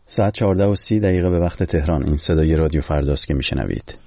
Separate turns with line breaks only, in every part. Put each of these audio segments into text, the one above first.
ساعت 14:30 به وقت تهران. این صدای رادیو فرداست که میشنوید.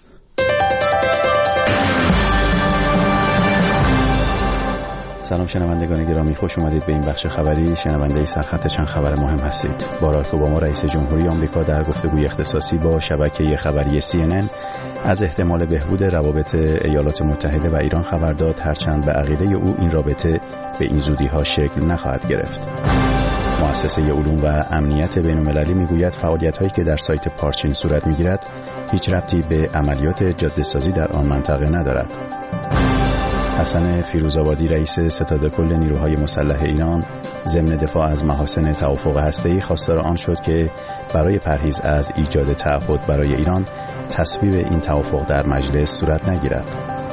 سلام شنوندگان گرامی، خوش اومدید به این بخش خبری. شنونده سرخط چند خبر مهم هستید. باراک اوباما رئیس جمهوری آمریکا در گفتگوی اختصاصی با شبکه خبری CNN از احتمال بهبود روابط ایالات متحده و ایران خبر داد، هرچند به عقیده او این رابطه به این زودی‌ها شکل نخواهد گرفت. مؤسسه علوم و امنیت بین‌المللی میگوید فعالیت‌هایی که در سایت پارچین صورت می‌گیرد هیچ ربطی به عملیات جاده‌سازی در آن منطقه ندارد. حسن فیروزآبادی رئیس ستاد کل نیروهای مسلح ایران ضمن دفاع از محاسن توافق هسته‌ای خواستار آن شد که برای پرهیز از ایجاد تعهد برای ایران تصویب این توافق در مجلس صورت نگیرد.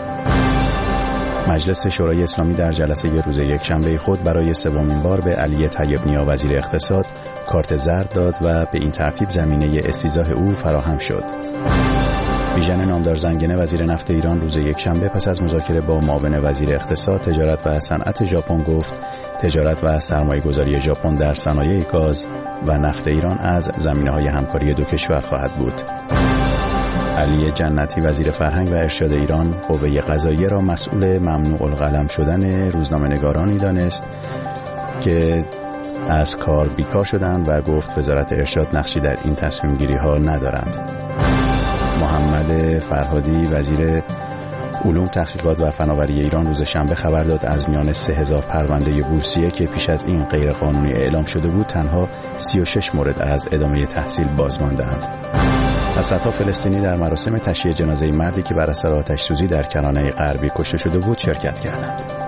مجلس شورای اسلامی در جلسه روز یکشنبه خود برای سومین بار به علی طیب نیا وزیر اقتصاد کارت زرد داد و به این ترتیب زمینه استیضاح او فراهم شد. بیژن نامدار زنگنه وزیر نفت ایران روز یکشنبه پس از مذاکره با معاون وزیر اقتصاد، تجارت و صنعت ژاپن گفت تجارت و سرمایه‌گذاری ژاپن در صنایع گاز و نفت ایران از زمینه‌های همکاری دو کشور خواهد بود. علی جنتی وزیر فرهنگ و ارشاد ایران قوه قضاییه را مسئول ممنوع القلم شدن روزنامه‌نگارانی دانست که از کار بیکار شدند و گفت وزارت ارشاد نقشی در این تصمیم گیری ها ندارند. محمد فرهادی وزیر علوم، تحقیقات و فناوری ایران روز شنبه خبر داد از میان 3000 پرونده بورسیه که پیش از این غیرقانونی اعلام شده بود تنها 36 مورد از ادامه تحصیل باز ماندند. صدها فلسطینی در مراسم تشییع جنازه مردی که بر اثر آتش‌سوزی در کرانه غربی کشته شده بود شرکت کردند.